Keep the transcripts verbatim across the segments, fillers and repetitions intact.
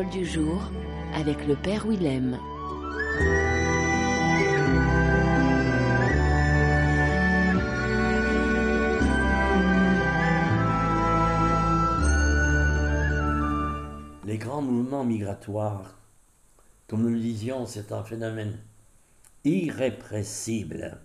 parole du jour avec le Père Willem. Les grands mouvements migratoires, comme nous le disions, c'est un phénomène irrépressible.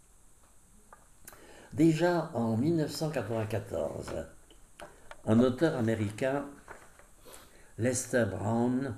Déjà en mille neuf cent quatre-vingt-quatorze, un auteur américain, Lester Brown,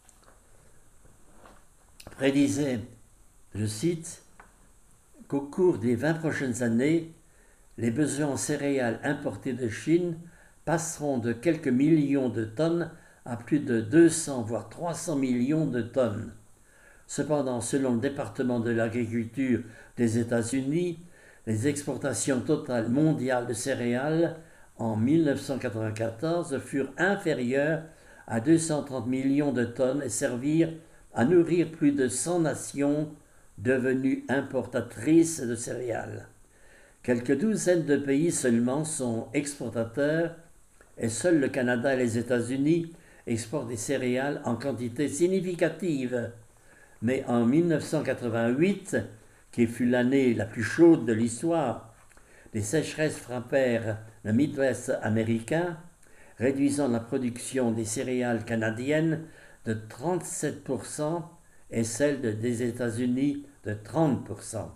prédisait, je cite, qu'au cours des vingt prochaines années, les besoins en céréales importés de Chine passeront de quelques millions de tonnes à plus de deux cents voire trois cents millions de tonnes. Cependant, selon le département de l'agriculture des États-Unis, les exportations totales mondiales de céréales en mille neuf cent quatre-vingt-quatorze furent inférieures à deux cent trente millions de tonnes et servirent à nourrir plus de cent nations devenues importatrices de céréales. Quelques douzaines de pays seulement sont exportateurs et seuls le Canada et les États-Unis exportent des céréales en quantité significative. Mais en mille neuf cent quatre-vingt-huit, qui fut l'année la plus chaude de l'histoire, des sécheresses frappèrent le Midwest américain, réduisant la production des céréales canadiennes de trente-sept pour cent et celle des États-Unis de trente pour cent.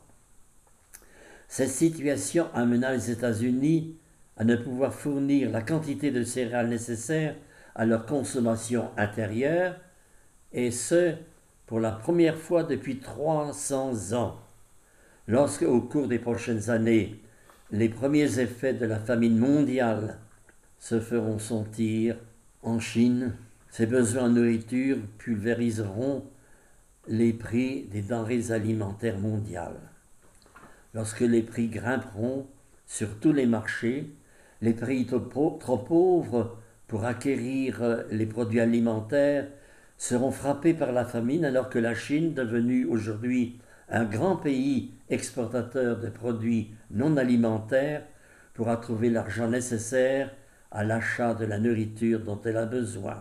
Cette situation amena les États-Unis à ne pouvoir fournir la quantité de céréales nécessaires à leur consommation intérieure, et ce, pour la première fois depuis trois cents ans. Lorsque, au cours des prochaines années, les premiers effets de la famine mondiale se feront sentir en Chine, ces besoins en nourriture pulvériseront les prix des denrées alimentaires mondiales. Lorsque les prix grimperont sur tous les marchés, les pays trop pauvres pour acquérir les produits alimentaires seront frappés par la famine, alors que la Chine, devenue aujourd'hui un grand pays exportateur de produits non alimentaires, pourra trouver l'argent nécessaire à l'achat de la nourriture dont elle a besoin.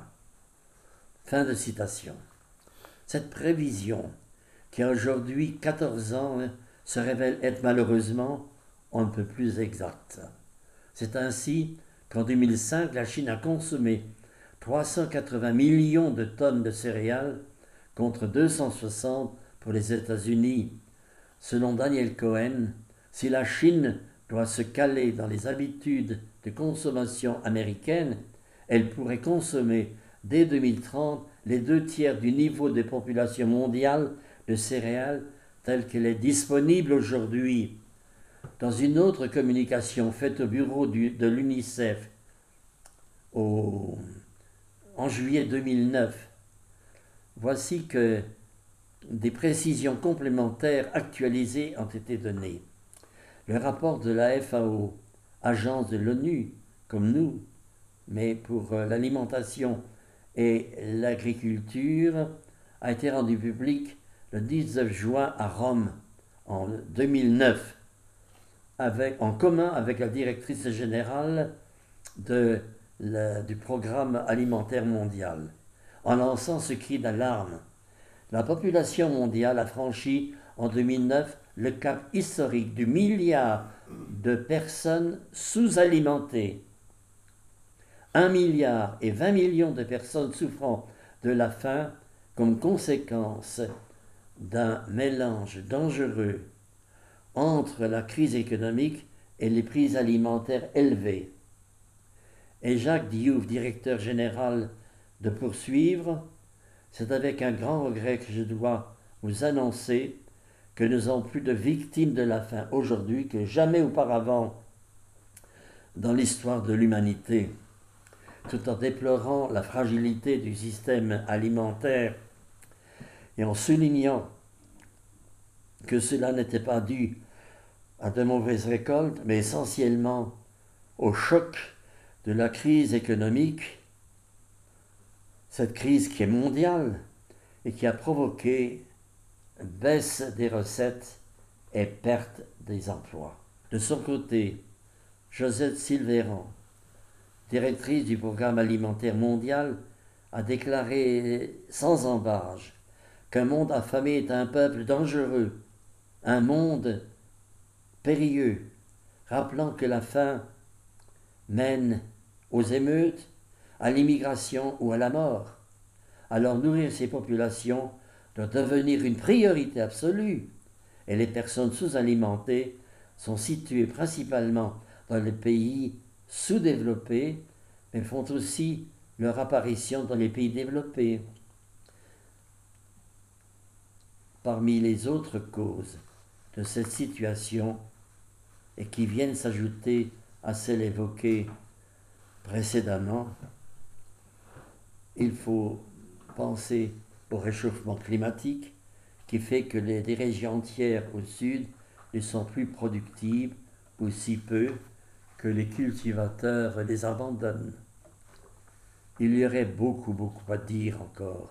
Fin de citation. Cette prévision, qui a aujourd'hui quatorze ans, se révèle être malheureusement on ne peut plus exacte. C'est ainsi qu'en deux mille cinq, la Chine a consommé trois cent quatre-vingts millions de tonnes de céréales contre deux cent soixante pour les États-Unis. Selon Daniel Cohen, si la Chine doit se caler dans les habitudes de consommation américaines, elle pourrait consommer dès deux mille trente les deux tiers du niveau de population mondiale de céréales telle qu'elle est disponible aujourd'hui. Dans une autre communication faite au bureau du, de l'UNICEF au, en juillet deux mille neuf, voici que des précisions complémentaires actualisées ont été données. Le rapport de la F A O, agence de l'ONU, comme nous, mais pour l'alimentation et l'agriculture, a été rendu public le dix-neuf juin à Rome en deux mille neuf. Avec, en commun avec la directrice générale de la, du programme alimentaire mondial, en lançant ce cri d'alarme. La population mondiale a franchi en deux mille neuf le cap historique du milliard de personnes sous-alimentées. Un milliard et vingt millions de personnes souffrant de la faim comme conséquence d'un mélange dangereux entre la crise économique et les prix alimentaires élevés. Et Jacques Diouf, directeur général, de poursuivre, c'est avec un grand regret que je dois vous annoncer que nous avons plus de victimes de la faim aujourd'hui que jamais auparavant dans l'histoire de l'humanité. Tout en déplorant la fragilité du système alimentaire et en soulignant que cela n'était pas dû à de mauvaises récoltes, mais essentiellement au choc de la crise économique, cette crise qui est mondiale et qui a provoqué baisse des recettes et perte des emplois. De son côté, Josette Silvéran, directrice du Programme alimentaire mondial, a déclaré sans embâche qu'un monde affamé est un peuple dangereux, un monde périlleux, rappelant que la faim mène aux émeutes, à l'immigration ou à la mort. Alors nourrir ces populations doit devenir une priorité absolue, et les personnes sous-alimentées sont situées principalement dans les pays sous-développés, mais font aussi leur apparition dans les pays développés. Parmi les autres causes de cette situation, et qui viennent s'ajouter à celles évoquées précédemment, il faut penser au réchauffement climatique qui fait que les, des régions entières au sud ne sont plus productives ou si peu que les cultivateurs les abandonnent. Il y aurait beaucoup, beaucoup à dire encore.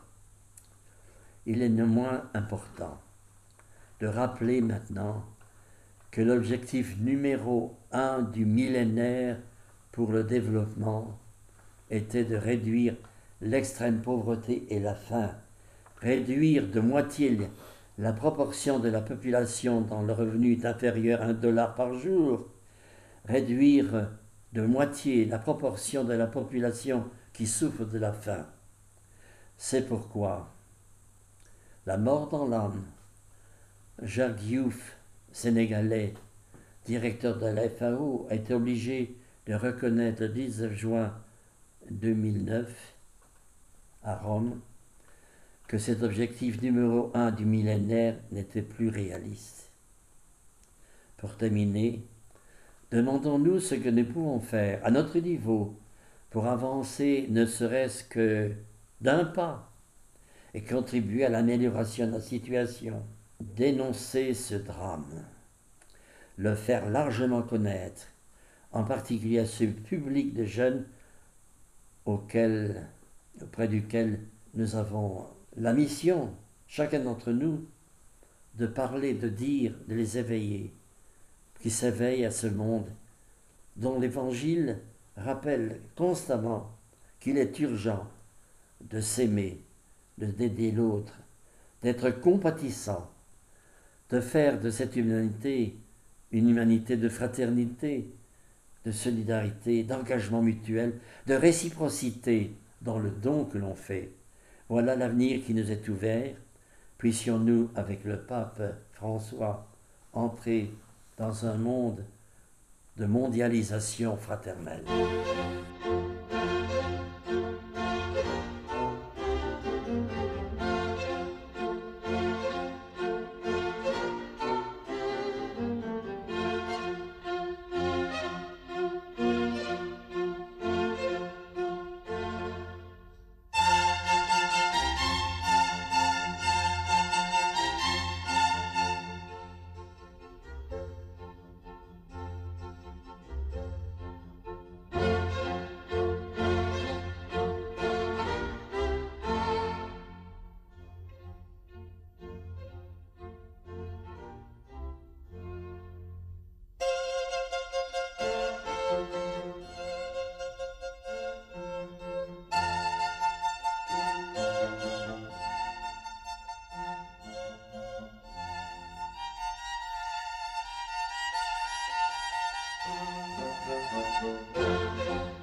Il est néanmoins important de rappeler maintenant que l'objectif numéro un du millénaire pour le développement était de réduire l'extrême pauvreté et la faim, réduire de moitié la proportion de la population dont le revenu est inférieur à un dollar par jour, réduire de moitié la proportion de la population qui souffre de la faim. C'est pourquoi la mort dans l'âme, Jacques Diouf, sénégalais, directeur de la F A O, a été obligé de reconnaître le dix-neuf juin deux mille neuf à Rome que cet objectif numéro un du millénaire n'était plus réaliste. Pour terminer, demandons-nous ce que nous pouvons faire à notre niveau pour avancer ne serait-ce que d'un pas et contribuer à l'amélioration de la situation. Dénoncer ce drame, le faire largement connaître, en particulier à ce public de jeunes auquel, auprès duquel nous avons la mission, chacun d'entre nous, de parler, de dire, de les éveiller, qui s'éveillent à ce monde dont l'Évangile rappelle constamment qu'il est urgent de s'aimer, de d'aider l'autre, d'être compatissant, de faire de cette humanité une humanité de fraternité, de solidarité, d'engagement mutuel, de réciprocité dans le don que l'on fait. Voilà l'avenir qui nous est ouvert. Puissions-nous, avec le pape François, entrer dans un monde de mondialisation fraternelle. Thank you.